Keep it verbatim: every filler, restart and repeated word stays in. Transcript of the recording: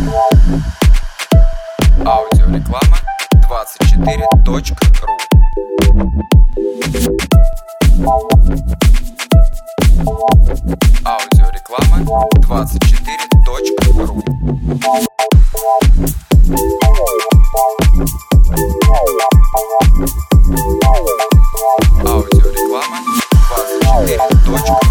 Аудиореклама двадцать четыре точка ру. Аудиореклама двадцать четыре точка ру. Аудиореклама двадцать четыре точка ру.